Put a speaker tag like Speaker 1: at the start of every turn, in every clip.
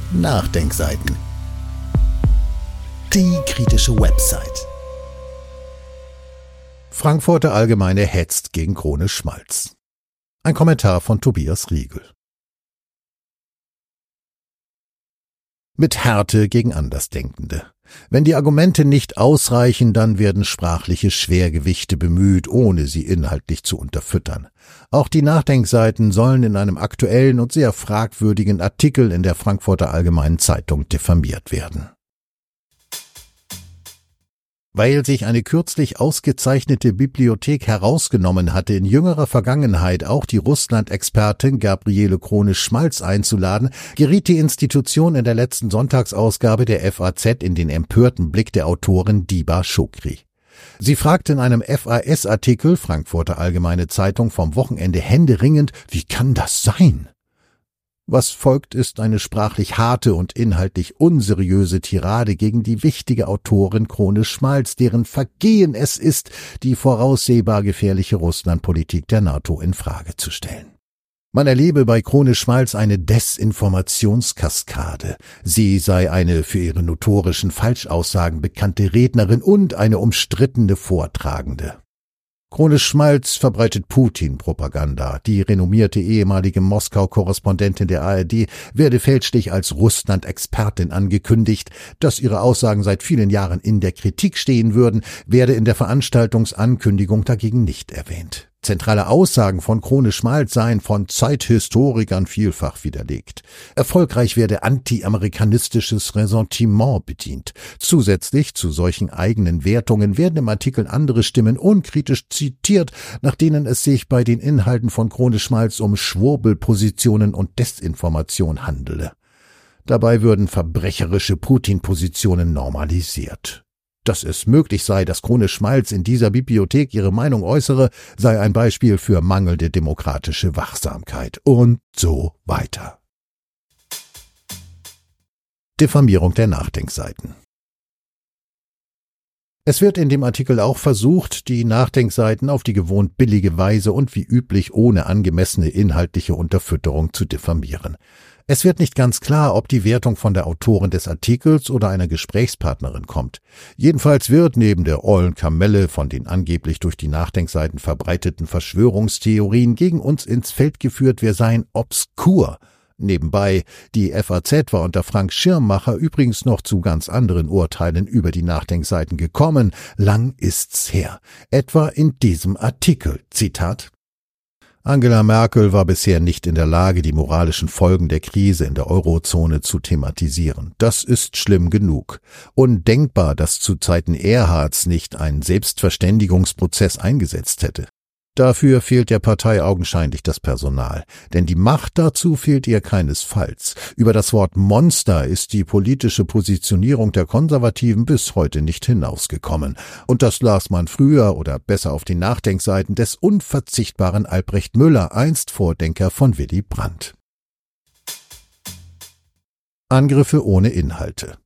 Speaker 1: Nachdenkseiten. Die kritische Website. Frankfurter Allgemeine hetzt gegen Krone Schmalz. Ein Kommentar von Tobias Riegel. Mit Härte gegen Andersdenkende. Wenn die Argumente nicht ausreichen, dann werden sprachliche Schwergewichte bemüht, ohne sie inhaltlich zu unterfüttern. Auch die Nachdenkseiten sollen in einem aktuellen und sehr fragwürdigen Artikel in der Frankfurter Allgemeinen Zeitung diffamiert werden. Weil sich eine kürzlich ausgezeichnete Bibliothek herausgenommen hatte, in jüngerer Vergangenheit auch die Russland-Expertin Gabriele Krone Schmalz einzuladen, geriet die Institution in der letzten Sonntagsausgabe der FAZ in den empörten Blick der Autorin Diba Chokri. Sie fragte in einem FAS-Artikel, Frankfurter Allgemeine Zeitung, vom Wochenende händeringend, wie kann das sein? Was folgt, ist eine sprachlich harte und inhaltlich unseriöse Tirade gegen die wichtige Autorin Krone Schmalz, deren Vergehen es ist, die voraussehbar gefährliche Russlandpolitik der NATO in Frage zu stellen. Man erlebe bei Krone Schmalz eine Desinformationskaskade. Sie sei eine für ihre notorischen Falschaussagen bekannte Rednerin und eine umstrittene Vortragende. Krone Schmalz verbreitet Putin-Propaganda. Die renommierte ehemalige Moskau-Korrespondentin der ARD werde fälschlich als Russland-Expertin angekündigt. Dass ihre Aussagen seit vielen Jahren in der Kritik stehen würden, werde in der Veranstaltungsankündigung dagegen nicht erwähnt. Zentrale Aussagen von Krone Schmalz seien von Zeithistorikern vielfach widerlegt. Erfolgreich werde anti-amerikanistisches Ressentiment bedient. Zusätzlich zu solchen eigenen Wertungen werden im Artikel andere Stimmen unkritisch zitiert, nach denen es sich bei den Inhalten von Krone Schmalz um Schwurbelpositionen und Desinformation handele. Dabei würden verbrecherische Putin-Positionen normalisiert. Dass es möglich sei, dass Krone Schmalz in dieser Bibliothek ihre Meinung äußere, sei ein Beispiel für mangelnde demokratische Wachsamkeit und so weiter. Diffamierung der Nachdenkseiten. Es wird in dem Artikel auch versucht, die Nachdenkseiten auf die gewohnt billige Weise und wie üblich ohne angemessene inhaltliche Unterfütterung zu diffamieren. Es wird nicht ganz klar, ob die Wertung von der Autorin des Artikels oder einer Gesprächspartnerin kommt. Jedenfalls wird neben der ollen Kamelle von den angeblich durch die Nachdenkseiten verbreiteten Verschwörungstheorien gegen uns ins Feld geführt, wir seien obskur. Nebenbei, die FAZ war unter Frank Schirmacher übrigens noch zu ganz anderen Urteilen über die Nachdenkseiten gekommen. Lang ist's her. Etwa in diesem Artikel. Zitat: Angela Merkel war bisher nicht in der Lage, die moralischen Folgen der Krise in der Eurozone zu thematisieren. Das ist schlimm genug. Undenkbar, dass zu Zeiten Erhards nicht ein Selbstverständigungsprozess eingesetzt hätte. Dafür fehlt der Partei augenscheinlich das Personal, denn die Macht dazu fehlt ihr keinesfalls. Über das Wort Monster ist die politische Positionierung der Konservativen bis heute nicht hinausgekommen. Und das las man früher oder besser auf den Nachdenkseiten des unverzichtbaren Albrecht Müller, einst Vordenker von Willy Brandt. Angriffe ohne Inhalte.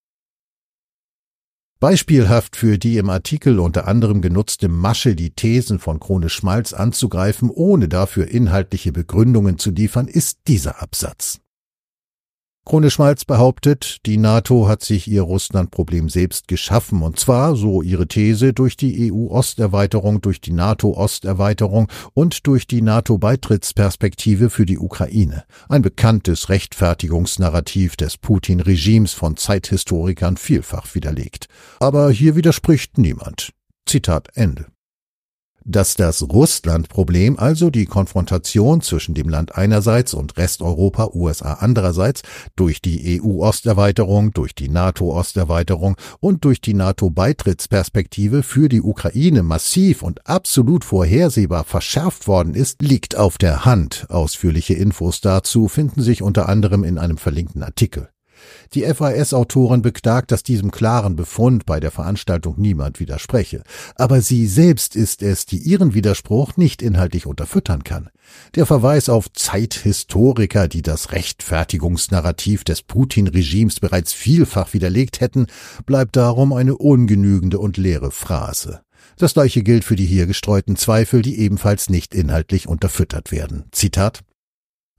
Speaker 1: Beispielhaft für die im Artikel unter anderem genutzte Masche, die Thesen von Krone Schmalz anzugreifen, ohne dafür inhaltliche Begründungen zu liefern, ist dieser Absatz. Krone Schmalz behauptet, die NATO hat sich ihr Russland-Problem selbst geschaffen, und zwar, so ihre These, durch die EU-Osterweiterung, durch die NATO-Osterweiterung und durch die NATO-Beitrittsperspektive für die Ukraine. Ein bekanntes Rechtfertigungsnarrativ des Putin-Regimes von Zeithistorikern vielfach widerlegt. Aber hier widerspricht niemand. Zitat Ende. Dass das Russland-Problem, also die Konfrontation zwischen dem Land einerseits und Resteuropa, USA andererseits, durch die EU-Osterweiterung, durch die NATO-Osterweiterung und durch die NATO-Beitrittsperspektive für die Ukraine massiv und absolut vorhersehbar verschärft worden ist, liegt auf der Hand. Ausführliche Infos dazu finden sich unter anderem in einem verlinkten Artikel. Die FAS-Autorin beklagt, dass diesem klaren Befund bei der Veranstaltung niemand widerspreche. Aber sie selbst ist es, die ihren Widerspruch nicht inhaltlich unterfüttern kann. Der Verweis auf Zeithistoriker, die das Rechtfertigungsnarrativ des Putin-Regimes bereits vielfach widerlegt hätten, bleibt darum eine ungenügende und leere Phrase. Das Gleiche gilt für die hier gestreuten Zweifel, die ebenfalls nicht inhaltlich unterfüttert werden. Zitat: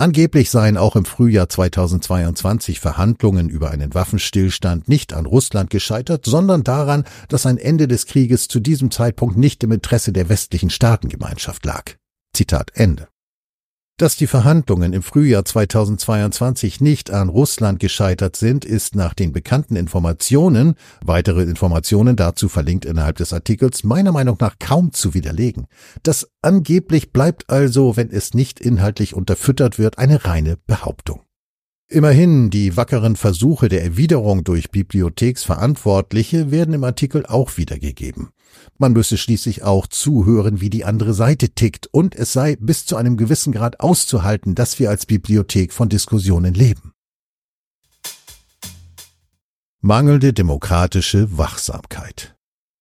Speaker 1: Angeblich seien auch im Frühjahr 2022 Verhandlungen über einen Waffenstillstand nicht an Russland gescheitert, sondern daran, dass ein Ende des Krieges zu diesem Zeitpunkt nicht im Interesse der westlichen Staatengemeinschaft lag. Zitat Ende. Dass die Verhandlungen im Frühjahr 2022 nicht an Russland gescheitert sind, ist nach den bekannten Informationen, weitere Informationen dazu verlinkt innerhalb des Artikels, meiner Meinung nach kaum zu widerlegen. Das angeblich bleibt also, wenn es nicht inhaltlich unterfüttert wird, eine reine Behauptung. Immerhin, die wackeren Versuche der Erwiderung durch Bibliotheksverantwortliche werden im Artikel auch wiedergegeben. Man müsse schließlich auch zuhören, wie die andere Seite tickt, und es sei bis zu einem gewissen Grad auszuhalten, dass wir als Bibliothek von Diskussionen leben. Mangelnde demokratische Wachsamkeit.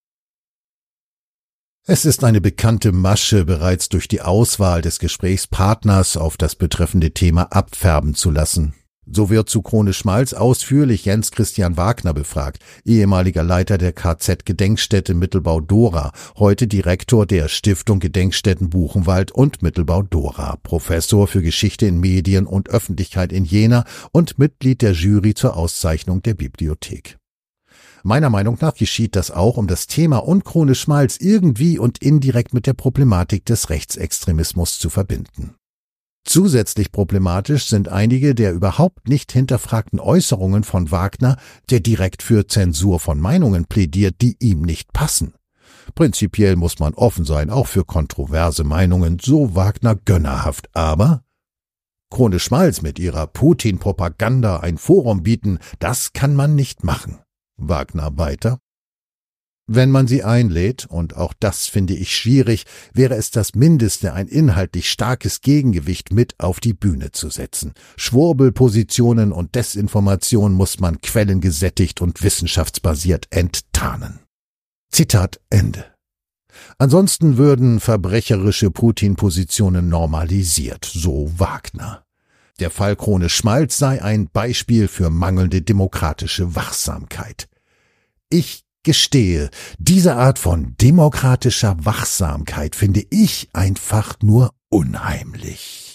Speaker 1: Es ist eine bekannte Masche, bereits durch die Auswahl des Gesprächspartners auf das betreffende Thema abfärben zu lassen. So wird zu Krone Schmalz ausführlich Jens Christian Wagner befragt, ehemaliger Leiter der KZ-Gedenkstätte Mittelbau-Dora, heute Direktor der Stiftung Gedenkstätten Buchenwald und Mittelbau-Dora, Professor für Geschichte in Medien und Öffentlichkeit in Jena und Mitglied der Jury zur Auszeichnung der Bibliothek. Meiner Meinung nach geschieht das auch, um das Thema und Krone Schmalz irgendwie und indirekt mit der Problematik des Rechtsextremismus zu verbinden. Zusätzlich problematisch sind einige der überhaupt nicht hinterfragten Äußerungen von Wagner, der direkt für Zensur von Meinungen plädiert, die ihm nicht passen. Prinzipiell muss man offen sein, auch für kontroverse Meinungen, so Wagner gönnerhaft, aber Krone Schmalz mit ihrer Putin-Propaganda ein Forum bieten, das kann man nicht machen. Wagner weiter: Wenn man sie einlädt, und auch das finde ich schwierig, wäre es das Mindeste, ein inhaltlich starkes Gegengewicht mit auf die Bühne zu setzen. Schwurbelpositionen und Desinformation muss man quellengesättigt und wissenschaftsbasiert enttarnen. Zitat Ende. Ansonsten würden verbrecherische Putin-Positionen normalisiert, so Wagner. Der Fall Krone Schmalz sei ein Beispiel für mangelnde demokratische Wachsamkeit. Ich gestehe, diese Art von demokratischer Wachsamkeit finde ich einfach nur unheimlich.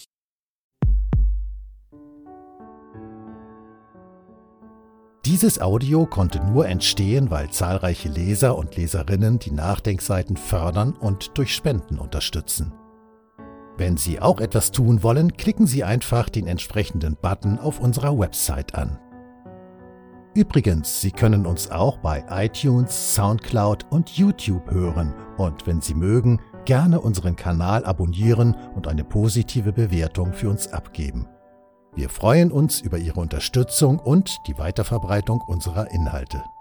Speaker 1: Dieses Audio konnte nur entstehen, weil zahlreiche Leser und Leserinnen die Nachdenkseiten fördern und durch Spenden unterstützen. Wenn Sie auch etwas tun wollen, klicken Sie einfach den entsprechenden Button auf unserer Website an. Übrigens, Sie können uns auch bei iTunes, Soundcloud und YouTube hören und wenn Sie mögen, gerne unseren Kanal abonnieren und eine positive Bewertung für uns abgeben. Wir freuen uns über Ihre Unterstützung und die Weiterverbreitung unserer Inhalte.